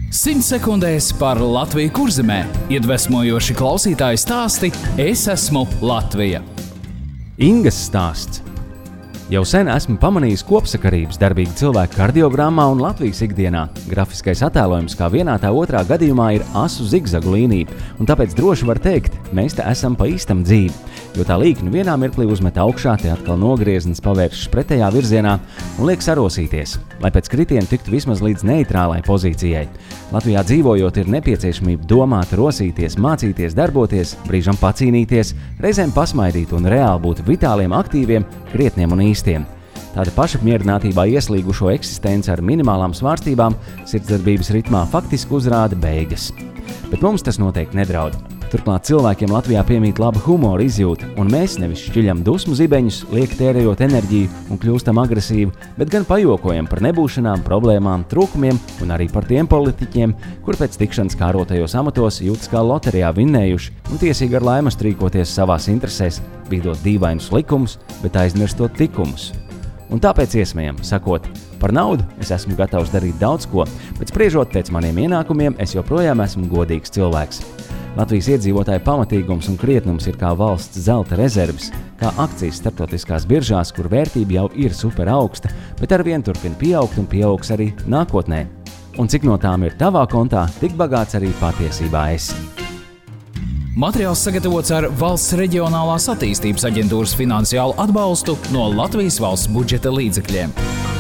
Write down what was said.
100 sekundēs par Latviju Kurzemē. Iedvesmojoši klausītāju stāsti Es esmu Latvija. Ingas stāsts. Jau sen esmu pamanījis kopsakarības darbīgu cilvēku kardiogrammā un Latvijas ikdienā. Grafiskais attēlojums kā vienā tā otrā gadījumā ir asu zigzagu līnija, un tāpēc droši var teikt, mēs te esam pa īstam dzīvi. Jo tā līkni vienā mirklī uzmet augšā, te atkal nogrieznis pavēršas pretējā virzienā un liek sarosīties, lai pēc kritiena tiktu vismaz līdz neitrālai pozīcijai. Latvijā dzīvojot ir nepieciešamība domāt, rosīties, mācīties, darboties, brīžam pacīnīties, reizēm pasmaidīt un reāli būt vitāliem, aktīviem, krietniem un īstiem. Tāda pašapmierinātībā ieslīgušo eksistenci ar minimālām svārstībām sirdsdarbības ritmā faktiski uzrāda beigas. Bet mums tas noteikti nedraud. Turklāt cilvēkiem Latvijā piemīt laba humora izjūta, un mēs nevis šķiļam dusmu zibeņus, liek tērējot enerģiju un kļūstam agresīvi, bet gan pajokojam par nebūšanām, problēmām, trūkumiem un arī par tiem politiķiem, kur pēc tikšanas kārotajos amatos jūtas kā loterijā vinnējuši un tiesīgi ar laimas rīkoties savās interesēs, bīdot dīvainus likumus, bet aizmirstot tikumus. Un tāpēc iesmējam, sakot, par naudu es esmu gatavs darīt daudz ko, bet spriežot pēc maniem ienākumiem, es joprojām esmu godīgs cilvēks. Latvijas iedzīvotāju pamatīgums un krietnums ir kā valsts zelta rezerves, kā akcijas starptautiskās biržās, kur vērtība jau ir super augsta, bet arvien turpina pieaugt un pieaugs arī nākotnē. Un cik no tām ir tavā kontā, tik bagāts arī patiesībā esi. Materiāls sagatavots ar Valsts reģionālās attīstības aģentūras finansiālu atbalstu no Latvijas valsts budžeta līdzekļiem.